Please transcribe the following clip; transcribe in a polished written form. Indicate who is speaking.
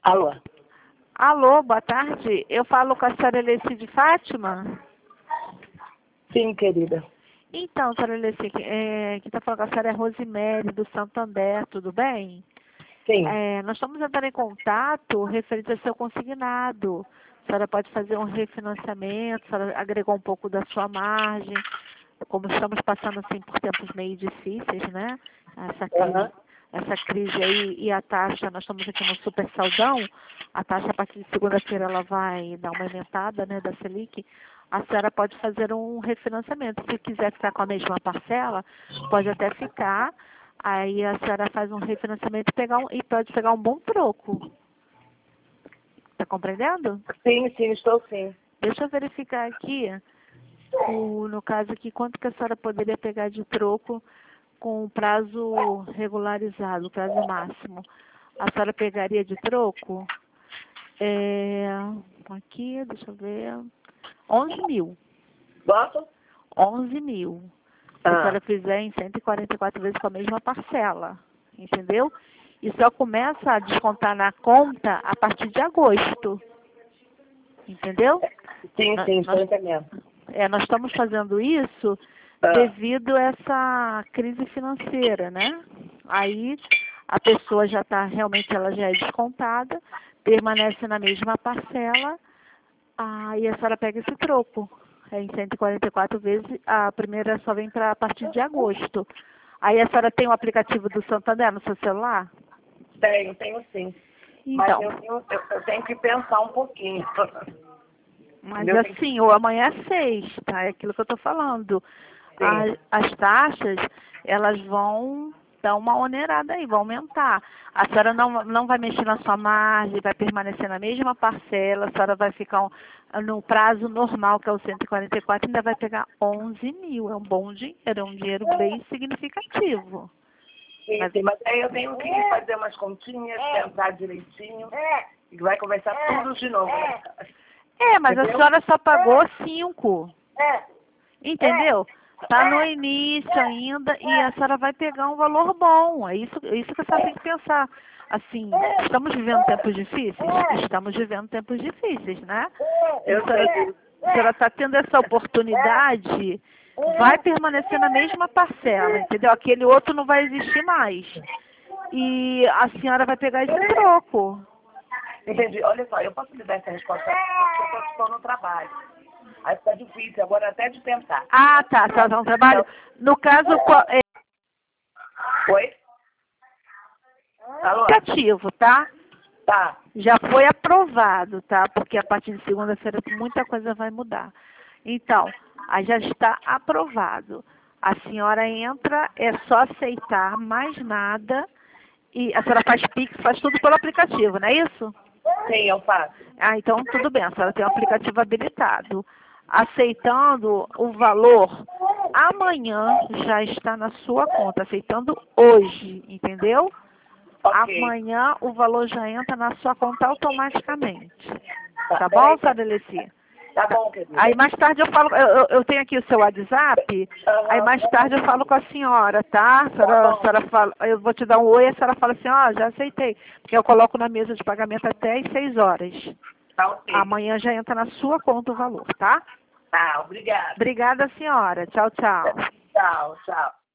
Speaker 1: Alô?
Speaker 2: Alô, boa tarde. Eu falo com a senhora Eleci de Fátima?
Speaker 1: Sim, querida.
Speaker 2: Então, senhora Eleci, quem está falando com a senhora é Rosemary, do Santander, tudo bem?
Speaker 1: Sim.
Speaker 2: Nós estamos entrando em contato referente ao seu consignado. A senhora pode fazer um refinanciamento, a senhora agregou um pouco da sua margem. Como estamos passando assim por tempos meio difíceis, né? Essa crise aí e a taxa, nós estamos aqui no super saldão, a taxa a partir de segunda-feira ela vai dar uma aumentada, né, da Selic. A senhora pode fazer um refinanciamento. Se quiser ficar com a mesma parcela, pode até ficar. Aí a senhora faz um refinanciamento e pode pegar um bom troco. Está compreendendo?
Speaker 1: Sim, estou sim.
Speaker 2: Deixa eu verificar aqui, no caso aqui, quanto que a senhora poderia pegar de troco com o prazo regularizado, o prazo máximo. A senhora pegaria de troco? Aqui, deixa eu ver, 11 mil.
Speaker 1: Quanto?
Speaker 2: 11 mil. Se a senhora fizer em 144 vezes com a mesma parcela, entendeu? E só começa a descontar na conta a partir de agosto, entendeu?
Speaker 1: Sim, estou entendendo.
Speaker 2: Nós estamos fazendo isso devido a essa crise financeira, né? Aí a pessoa já está, realmente ela já é descontada, permanece na mesma parcela, aí a senhora pega esse troco. Em 144 vezes, a primeira só vem a partir de agosto. Aí a senhora tem o aplicativo do Santander no seu celular?
Speaker 1: Tenho sim.
Speaker 2: Então,
Speaker 1: Mas eu tenho que pensar um pouquinho.
Speaker 2: Mas assim, o amanhã é sexta, é aquilo que eu estou falando. As taxas, elas vão dar uma onerada aí, vão aumentar. A senhora não vai mexer na sua margem, vai permanecer na mesma parcela, a senhora vai ficar no prazo normal, que é o 144, ainda vai pegar 11 mil. É um bom dinheiro, é um dinheiro bem significativo.
Speaker 1: Mas aí eu tenho que fazer umas continhas, pensar direitinho, e vai começar tudo de novo, né?
Speaker 2: Mas a senhora só pagou 5. Entendeu? Está no início ainda e a senhora vai pegar um valor bom. É isso que a senhora tem que pensar. Assim, estamos vivendo tempos difíceis? Estamos vivendo tempos difíceis, né? A senhora está tendo essa oportunidade, vai permanecer na mesma parcela, entendeu? Aquele outro não vai existir mais. E a senhora vai pegar esse troco.
Speaker 1: Entendi. Olha só, eu posso lhe dar essa resposta porque eu estou no trabalho. Aí fica difícil agora até de pensar.
Speaker 2: Ah, tá. A senhora está no trabalho? No caso,
Speaker 1: Oi? Alô?
Speaker 2: aplicativo, tá?
Speaker 1: Tá.
Speaker 2: Já foi aprovado, tá? Porque a partir de segunda-feira muita coisa vai mudar. Então, aí já está aprovado. A senhora entra, é só aceitar, mais nada. E a senhora faz Pix, faz tudo pelo aplicativo, não é isso?
Speaker 1: Sim, eu faço.
Speaker 2: Ah, então tudo bem, a senhora tem o aplicativo habilitado. Aceitando o valor, amanhã já está na sua conta, aceitando hoje, entendeu?
Speaker 1: Okay.
Speaker 2: Amanhã o valor já entra na sua conta automaticamente. Tá bom, senhora Eleci?
Speaker 1: Tá bom, querida.
Speaker 2: Aí mais tarde eu falo, eu tenho aqui o seu WhatsApp, aí mais tarde eu falo com a senhora, tá? A senhora fala, eu vou te dar um oi, a senhora fala assim, já aceitei. Porque eu coloco na mesa de pagamento até às 6 horas.
Speaker 1: Tá ok.
Speaker 2: Amanhã já entra na sua conta o valor, tá?
Speaker 1: Tá, obrigada.
Speaker 2: Obrigada, senhora. Tchau, tchau.
Speaker 1: Tchau, tchau.